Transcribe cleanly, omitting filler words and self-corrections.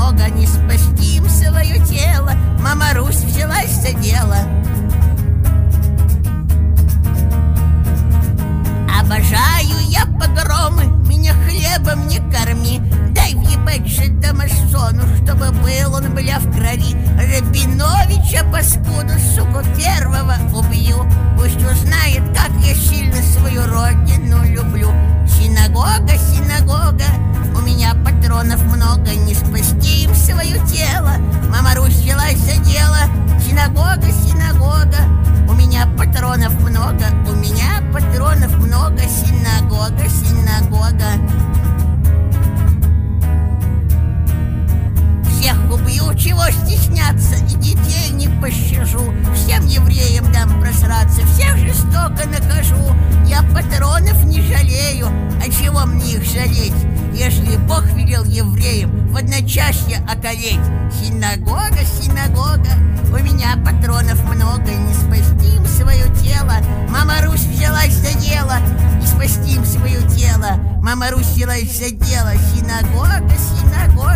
много, не спасти им свое тело. Мама Русь взялась за дело. Обожаю я погромы, меня хлебом не корми. Дай въебать же Домашону, чтобы был он, бля, в крови. Рабиновича, паскуду, суку, первого убью. Пусть узнает, как я сильно свою родину люблю. Синагога, синагога, у меня патронов много, не спасти им свое тело. Мама Русь взялась за дело. Синагога, синагога, у меня патронов много, у меня патронов много. Синагога, синагога. Всех убью, чего стесняться, и детей не пощажу. Всем евреям дам просраться, всех жестоко накажу. Я патронов не жалею, а чего мне их жалеть, ежели Бог велел евреям в одночасье околеть? Синагога, синагога, у меня патронов много, не спасти им свое тело. Мама Русь взялась за дело, не спасти им свое тело. Мама Русь взялась за дело. Синагога, синагога.